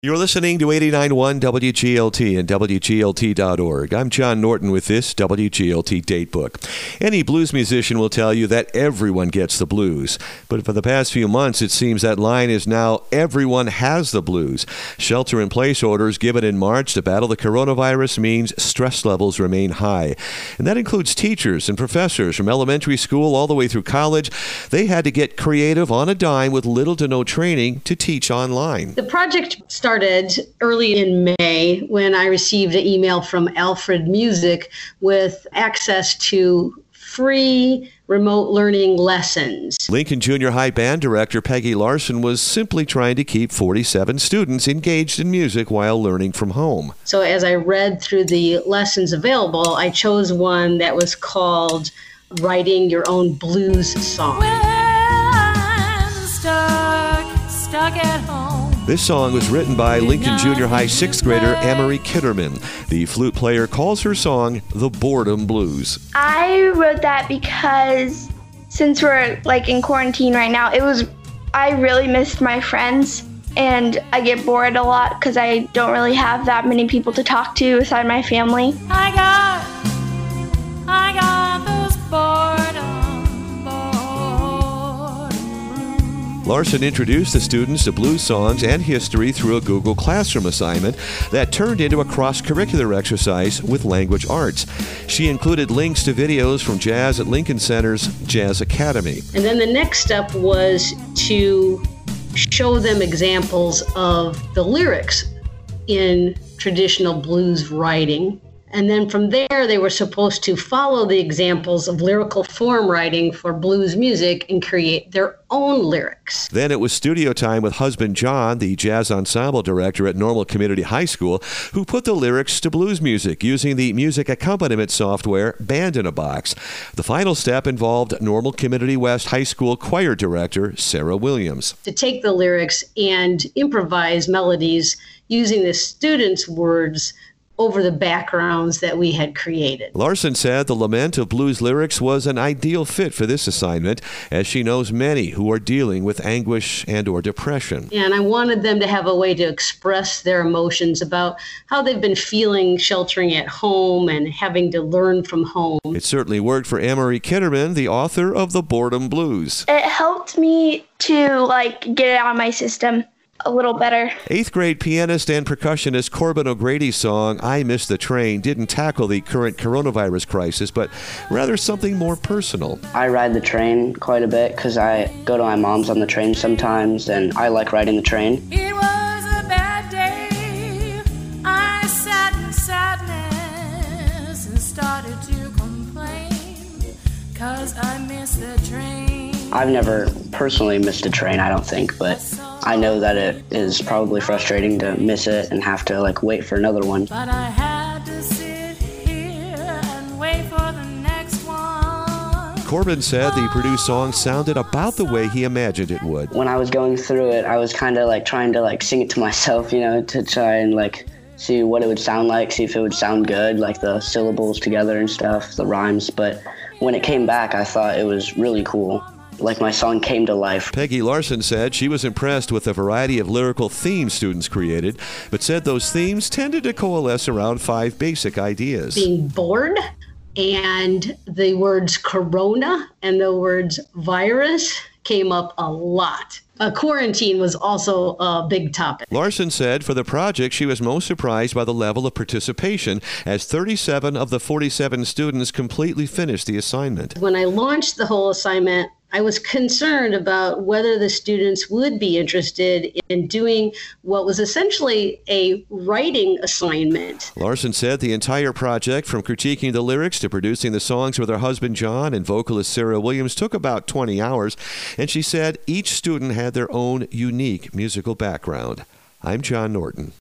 You're listening to 89.1 WGLT and WGLT.org. I'm John Norton with this WGLT Datebook. Any blues musician will tell you that everyone gets the blues. But for the past few months, it seems that line is now everyone has the blues. Shelter-in-place orders given in March to battle the coronavirus means stress levels remain high. And that includes teachers and professors from elementary school all the way through college. They had to get creative on a dime with little to no training to teach online. The project started early in May when I received an email from Alfred Music with access to free remote learning lessons. Lincoln Junior High band director Peggy Larson was simply trying to keep 47 students engaged in music while learning from home. So as I read through the lessons available, I chose one that was called Writing Your Own Blues Song. When I'm stuck at home. This song was written by Lincoln Junior High 6th grader Amory Kitterman. The flute player calls her song The Boredom Blues. I wrote that because since we're in quarantine right now, I really missed my friends and I get bored a lot because I don't really have that many people to talk to aside my family. I got those boredom. Larson introduced the students to blues songs and history through a Google Classroom assignment that turned into a cross-curricular exercise with language arts. She included links to videos from Jazz at Lincoln Center's Jazz Academy. And then the next step was to show them examples of the lyrics in traditional blues writing. And then from there, they were supposed to follow the examples of lyrical form writing for blues music and create their own lyrics. Then it was studio time with husband John, the jazz ensemble director at Normal Community High School, who put the lyrics to blues music using the music accompaniment software Band in a Box. The final step involved Normal Community West High School choir director Sarah Williams. To take the lyrics and improvise melodies using the students' words over the backgrounds that we had created. Larson said the lament of blues lyrics was an ideal fit for this assignment, as she knows many who are dealing with anguish and or depression. And I wanted them to have a way to express their emotions about how they've been feeling sheltering at home and having to learn from home. It certainly worked for Amory Kitterman, the author of The Boredom Blues. It helped me to get it out of my system a little better. 8th grade pianist and percussionist Corbin O'Grady's song, I Miss the Train, didn't tackle the current coronavirus crisis, but rather something more personal. I ride the train quite a bit because I go to my mom's on the train sometimes, and I like riding the train. It was a bad day. I sat in sadness and started to complain because I missed the train. I've never personally missed a train, I don't think, but I know that it is probably frustrating to miss it and have to wait for another one. But I had to sit here and wait for the next one. Corbin said the produced song sounded about the way he imagined it would. When I was going through it, I was kind of trying to sing it to myself, to try and see what it would sound like, see if it would sound good, the syllables together and stuff, the rhymes. But when it came back, I thought it was really cool. My song came to life. Peggy Larson said she was impressed with the variety of lyrical themes students created, but said those themes tended to coalesce around 5 basic ideas. Being bored, and the words corona and the words virus came up a lot. Quarantine was also a big topic. Larson said for the project she was most surprised by the level of participation, as 37 of the 47 students completely finished the assignment. When I launched the whole assignment, I was concerned about whether the students would be interested in doing what was essentially a writing assignment. Larson said the entire project, from critiquing the lyrics to producing the songs with her husband John and vocalist Sarah Williams, took about 20 hours, and she said each student had their own unique musical background. I'm John Norton.